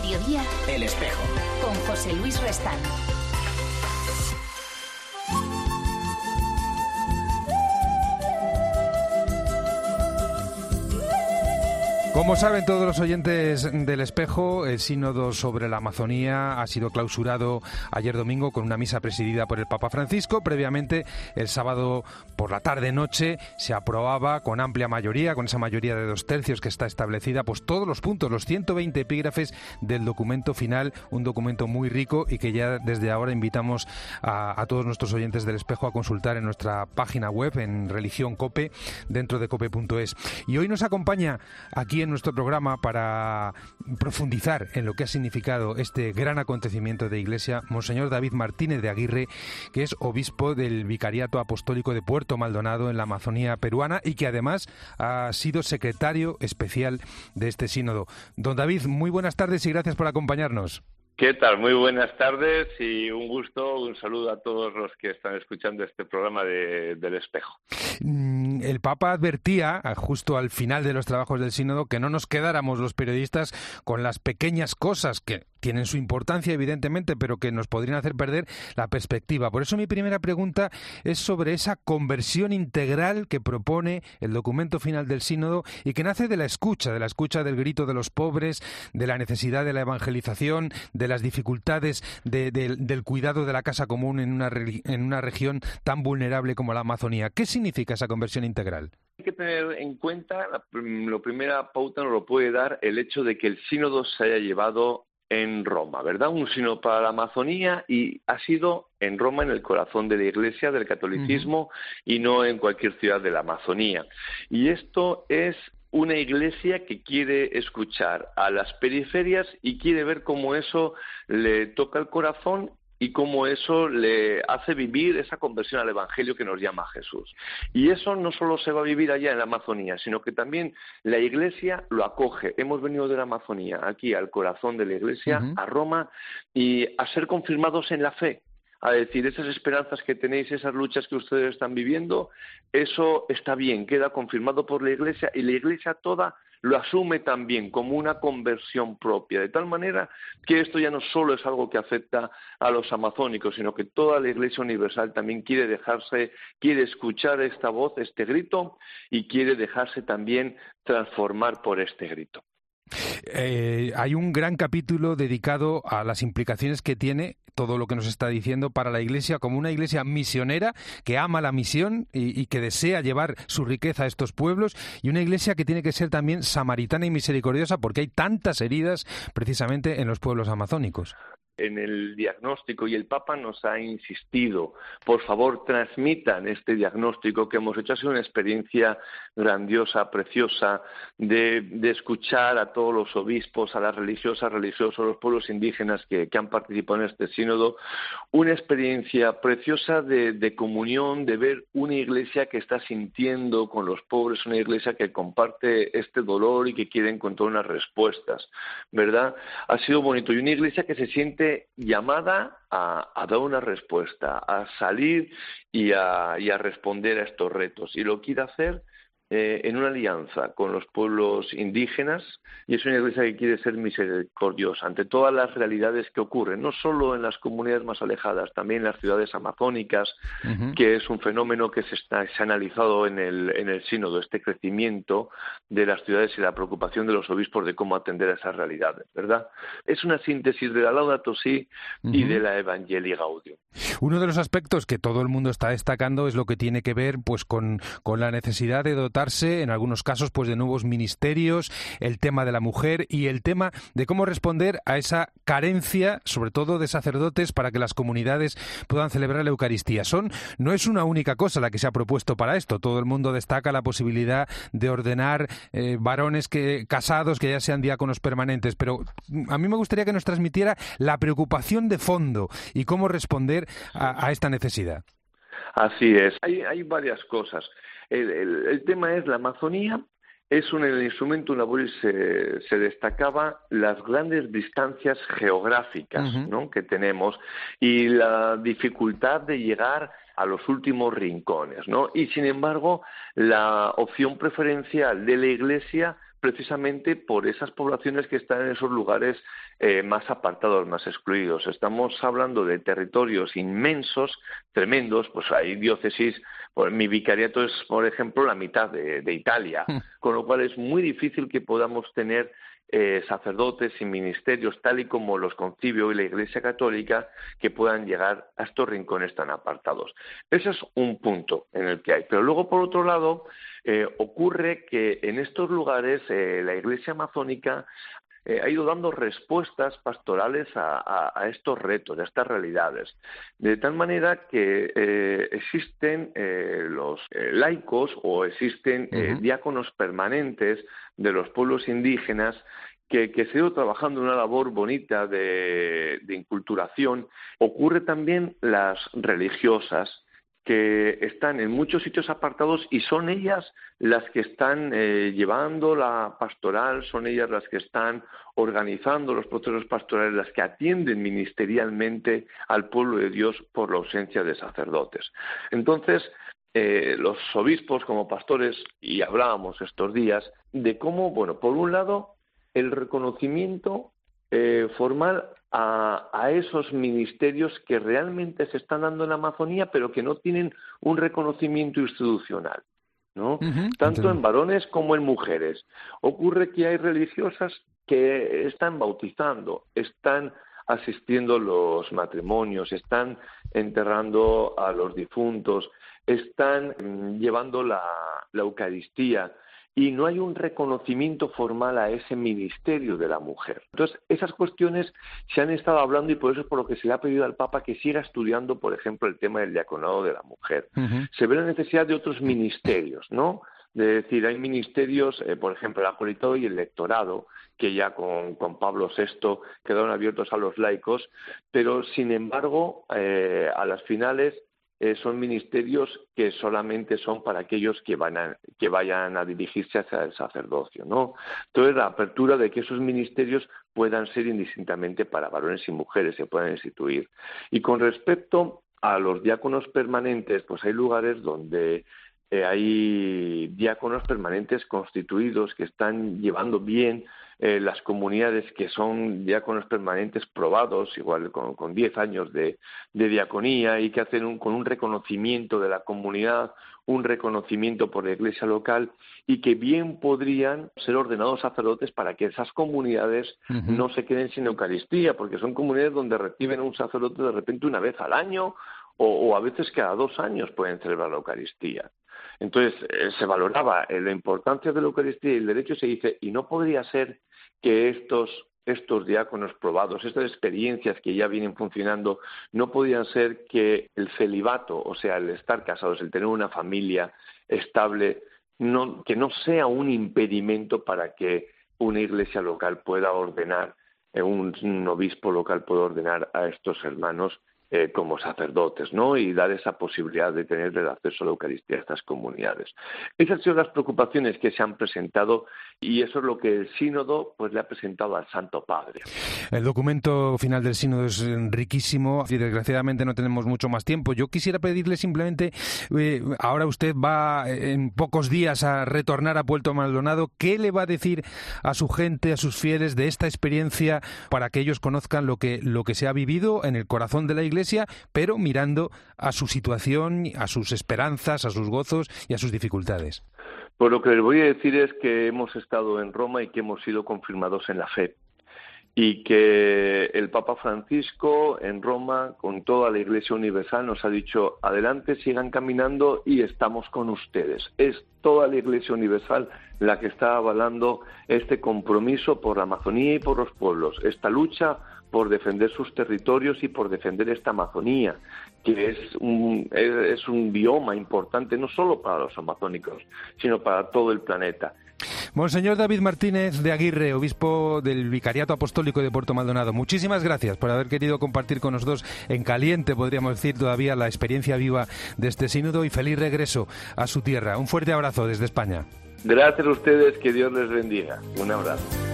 mediodía, El Espejo, con José Luis Restán. Como saben todos los oyentes del Espejo, el sínodo sobre la Amazonía ha sido clausurado ayer domingo con una misa presidida por el Papa Francisco. Previamente, el sábado por la tarde-noche, se aprobaba con amplia mayoría, con esa mayoría de 2/3 que está establecida, pues todos los puntos, los 120 epígrafes del documento final, un documento muy rico y que ya desde ahora invitamos a todos nuestros oyentes del Espejo a consultar en nuestra página web, en Religión Cope, dentro de cope.es. Y hoy nos acompaña aquí en nuestro programa para profundizar en lo que ha significado este gran acontecimiento de Iglesia, Monseñor David Martínez de Aguirre, que es obispo del Vicariato Apostólico de Puerto Maldonado en la Amazonía peruana y que además ha sido secretario especial de este sínodo. Don David, muy buenas tardes y gracias por acompañarnos. ¿Qué tal? Muy buenas tardes y un gusto, un saludo a todos los que están escuchando este programa del Espejo. El Papa advertía, justo al final de los trabajos del sínodo, que no nos quedáramos los periodistas con las pequeñas cosas que tienen su importancia, evidentemente, pero que nos podrían hacer perder la perspectiva. Por eso mi primera pregunta es sobre esa conversión integral que propone el documento final del sínodo y que nace de la escucha del grito de los pobres, de la necesidad de la evangelización, de las dificultades del cuidado de la casa común en una región tan vulnerable como la Amazonía. ¿Qué significa esa conversión integral? Hay que tener en cuenta, la primera pauta nos lo puede dar el hecho de que el sínodo se haya llevado en Roma, ¿verdad? Un sínodo para la Amazonía y ha sido en Roma, en el corazón de la Iglesia, del catolicismo, y no en cualquier ciudad de la Amazonía. Y esto es una Iglesia que quiere escuchar a las periferias y quiere ver cómo eso le toca el corazón y cómo eso le hace vivir esa conversión al Evangelio que nos llama Jesús. Y eso no solo se va a vivir allá en la Amazonía, sino que también la Iglesia lo acoge. Hemos venido de la Amazonía aquí al corazón de la Iglesia, a Roma, y a ser confirmados en la fe. A decir, esas esperanzas que tenéis, esas luchas que ustedes están viviendo, eso está bien, queda confirmado por la Iglesia y la Iglesia toda lo asume también como una conversión propia, de tal manera que esto ya no solo es algo que afecta a los amazónicos, sino que toda la Iglesia universal también quiere escuchar esta voz, este grito, y quiere dejarse también transformar por este grito. Hay un gran capítulo dedicado a las implicaciones que tiene todo lo que nos está diciendo para la Iglesia como una Iglesia misionera que ama la misión y que desea llevar su riqueza a estos pueblos, y una Iglesia que tiene que ser también samaritana y misericordiosa porque hay tantas heridas precisamente en los pueblos amazónicos. En el diagnóstico, y el Papa nos ha insistido, por favor transmitan este diagnóstico que hemos hecho. Ha sido una experiencia grandiosa, preciosa, de escuchar a todos los obispos, a las religiosas, religiosos, los pueblos indígenas que han participado en este sínodo, una experiencia preciosa de comunión, de ver una Iglesia que está sintiendo con los pobres, una Iglesia que comparte este dolor y que quiere encontrar unas respuestas, ¿verdad? Ha sido bonito, y una Iglesia que se siente llamada a dar una respuesta, a salir y a responder a estos retos. Y lo quiere hacer en una alianza con los pueblos indígenas, y es una Iglesia que quiere ser misericordiosa ante todas las realidades que ocurren, no solo en las comunidades más alejadas, también en las ciudades amazónicas, que es un fenómeno que se ha analizado en el sínodo, este crecimiento de las ciudades y la preocupación de los obispos de cómo atender a esas realidades, ¿verdad? Es una síntesis de la Laudato Si y de la Evangelii Gaudium. Uno de los aspectos que todo el mundo está destacando es lo que tiene que ver pues con la necesidad de dotarse, en algunos casos, pues de nuevos ministerios, el tema de la mujer y el tema de cómo responder a esa carencia, sobre todo de sacerdotes, para que las comunidades puedan celebrar la Eucaristía. No es una única cosa la que se ha propuesto para esto. Todo el mundo destaca la posibilidad de ordenar varones casados que ya sean diáconos permanentes, pero a mí me gustaría que nos transmitiera la preocupación de fondo y cómo responder a esta necesidad. Así es. Hay varias cosas. El tema es la Amazonía. Es el instrumento, una vez se destacaba las grandes distancias geográficas, ¿no?, que tenemos, y la dificultad de llegar a los últimos rincones, ¿no? Y sin embargo, la opción preferencial de la Iglesia precisamente por esas poblaciones que están en esos lugares más apartados, más excluidos. Estamos hablando de territorios inmensos, tremendos, pues hay diócesis, mi vicariato es, por ejemplo, la mitad de Italia, con lo cual es muy difícil que podamos tener sacerdotes y ministerios tal y como los concibe hoy la Iglesia Católica que puedan llegar a estos rincones tan apartados. Ese es un punto en el que hay. Pero luego, por otro lado, ocurre que en estos lugares la Iglesia amazónica ha ido dando respuestas pastorales a estos retos, a estas realidades, de tal manera que existen los laicos o existen diáconos permanentes de los pueblos indígenas que se ha ido trabajando en una labor bonita de inculturación. Ocurre también las religiosas, que están en muchos sitios apartados y son ellas las que están llevando la pastoral, son ellas las que están organizando los procesos pastorales, las que atienden ministerialmente al pueblo de Dios por la ausencia de sacerdotes. Entonces, los obispos como pastores, y hablábamos estos días, de cómo, bueno, por un lado, el reconocimiento formal a esos ministerios que realmente se están dando en la Amazonía, pero que no tienen un reconocimiento institucional, ¿no? Tanto en varones como en mujeres. Ocurre que hay religiosas que están bautizando, están asistiendo a los matrimonios, están enterrando a los difuntos, están llevando la Eucaristía, y no hay un reconocimiento formal a ese ministerio de la mujer. Entonces, esas cuestiones se han estado hablando y por eso es por lo que se le ha pedido al Papa que siga estudiando, por ejemplo, el tema del diaconado de la mujer. Se ve la necesidad de otros ministerios, ¿no? De decir, hay ministerios, por ejemplo, el acolitado y el lectorado, que ya con Pablo VI quedaron abiertos a los laicos, pero, sin embargo, a las finales son ministerios que solamente son para aquellos que vayan a dirigirse hacia el sacerdocio, ¿no? Entonces, la apertura de que esos ministerios puedan ser indistintamente para varones y mujeres, se puedan instituir. Y con respecto a los diáconos permanentes, pues hay lugares donde hay diáconos permanentes constituidos que están llevando bien las comunidades, que son diáconos permanentes probados, igual con 10 años de diaconía, y que hacen con un reconocimiento de la comunidad, un reconocimiento por la iglesia local, y que bien podrían ser ordenados sacerdotes para que esas comunidades no se queden sin Eucaristía, porque son comunidades donde reciben a un sacerdote de repente una vez al año, o a veces cada 2 años pueden celebrar la Eucaristía. Entonces, se valoraba la importancia de la Eucaristía y el derecho, se dice, y no podría ser que estos diáconos probados, estas experiencias que ya vienen funcionando, no podían ser que el celibato, o sea, el estar casados, el tener una familia estable, que no sea un impedimento para que una iglesia local pueda ordenar, un obispo local pueda ordenar a estos hermanos como sacerdotes, ¿no? Y dar esa posibilidad de tener el acceso a la Eucaristía a estas comunidades. Esas han sido las preocupaciones que se han presentado y eso es lo que el Sínodo pues le ha presentado al Santo Padre. El documento final del Sínodo es riquísimo y desgraciadamente no tenemos mucho más tiempo. Yo quisiera pedirle simplemente, ahora usted va en pocos días a retornar a Puerto Maldonado, ¿qué le va a decir a su gente, a sus fieles de esta experiencia para que ellos conozcan lo que se ha vivido en el corazón de la Iglesia, pero mirando a su situación, a sus esperanzas, a sus gozos y a sus dificultades? Pues lo que les voy a decir es que hemos estado en Roma y que hemos sido confirmados en la fe. Y que el Papa Francisco en Roma, con toda la Iglesia Universal, nos ha dicho, adelante, sigan caminando y estamos con ustedes. Es toda la Iglesia Universal la que está avalando este compromiso por la Amazonía y por los pueblos, esta lucha por defender sus territorios y por defender esta Amazonía, que es un bioma importante no solo para los amazónicos, sino para todo el planeta. Monseñor David Martínez de Aguirre, obispo del Vicariato Apostólico de Puerto Maldonado, muchísimas gracias por haber querido compartir con nosotros en caliente, podríamos decir todavía, la experiencia viva de este sínodo y feliz regreso a su tierra. Un fuerte abrazo desde España. Gracias a ustedes, que Dios les bendiga. Un abrazo.